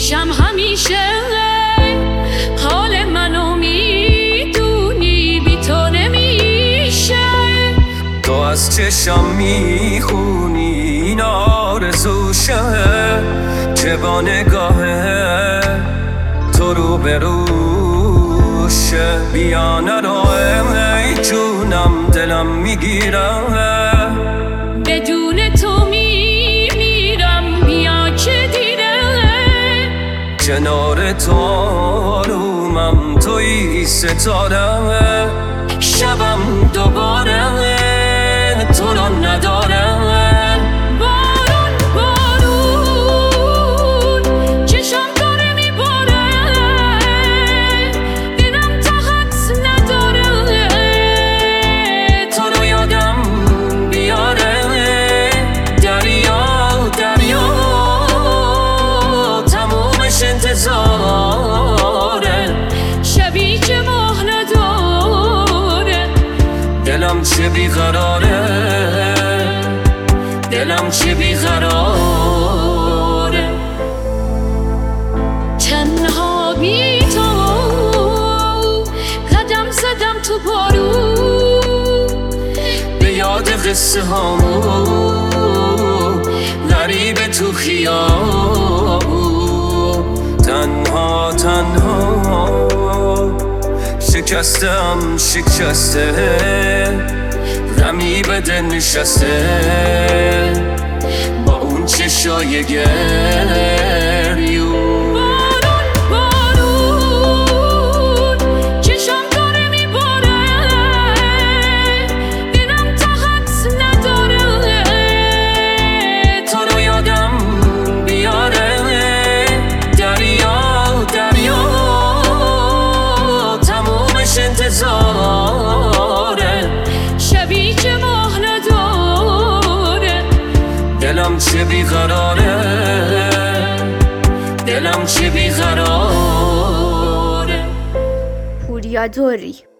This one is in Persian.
پیشم همیشه حال منو میدونی بی تو نمیشه تو از چشم میخونی این آرزوشه که با نگاهه تو رو بروشه بیا نرو ای جونم دلم میگیره بدون تو میمیرم بیا که دیره کنار تو آرومم توی ستاره شبم دوباره تو رو نداره بارون بارون چشم داره میباره دلم طاقت نداره تو رو یادم بیاره دریا دریا تمومش انتظاره شبی که ماه نداره دلم چه بیقراره دلم چه بیقراره تنها بی تو قدم زدم تو بارون به یاد قصه هامون غریب تو خیابون تنها تنها شکستم شکسته غمی به دل نشسته با اون چشای گریون بارون بارون چشم داره میباره دلم طاقت نداره تو رو یادم بیاره دریا دریا تمومش انتظاره شبی که ماه نداره دلم چه بیقراره دلم چه بیقراره پوریا دوری